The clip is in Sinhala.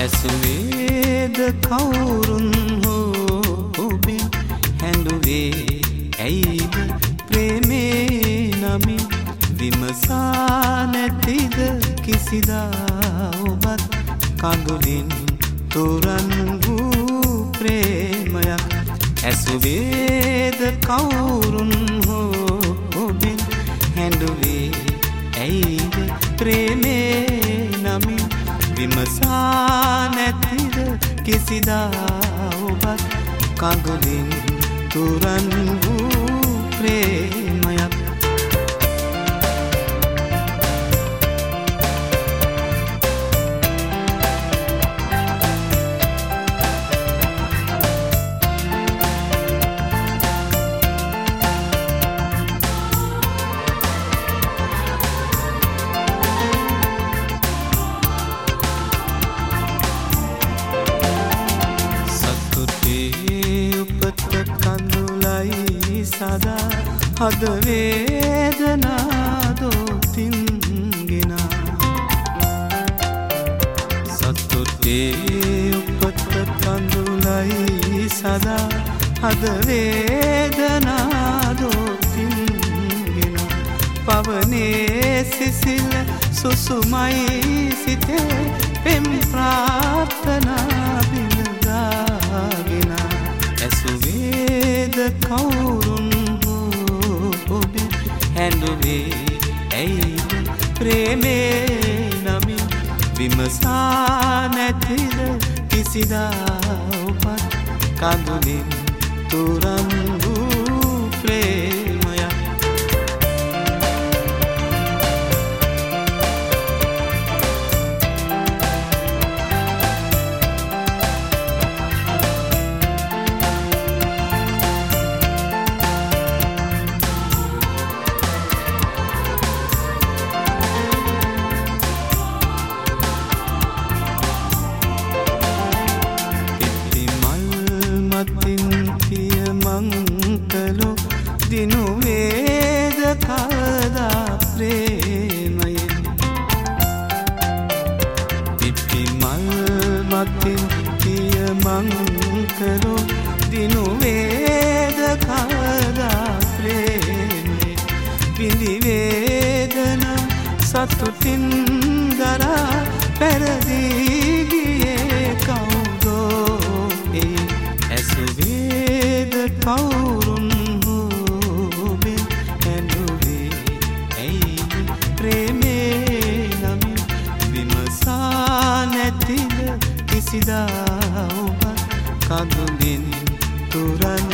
ඇසුවේද කවුරුන් හෝ ඔබෙන් හැඬුවේ ඇයිද ප්‍රේමේ නමින් විමසා නැතිද කිසිදා ඔබත් කඳුලින් තුරන් වූ ප්‍රේමයක් ඇසුවේද කවුරුන් හෝ ඔබෙන් හැඬුවේ ඇයිද ප්‍රේමේ නමින් විමසා නැතිද කිසිදා ඔබත් කඳුලින් තුරන් වූ ප්‍රේමයක් සදා හද වේදනා දෝතින්ගෙනා සතුටේ උපත කඳුලයි සදා හද වේදනා දෝතින්ගෙනා පවනේ සිසිල් සුසුමයි සිතේ පෙම් ප්‍රාර්ථනා බිඳාගෙනා ඇසුවේද කවුරුන් හෝ ඔබෙන් හැඬුවේ ඇයිද ප්‍රේමේ නමින් විමසා නැතිද කිසිදා ඔබත් කඳුලින් තුරන් වූ ප්‍රේමයක් තිය මංකලු දිනුවේද කවදා ප්‍රේමයෙන් පිපි මල් මතින් තිය මංකලු දිනුවේද කවදා ප්‍රේමයෙන් පිළිවේදන සතුටින් දරා පැරදී ගියේ කවුදෝ ඒ ඇසුවේද කවුරුන් හෝ ඔබෙන් හැඬුවේ ඇයිද ප්‍රේමේ නමින් විමසා නැතිද කිසිදා ඔබ කඳුලින් තුරන්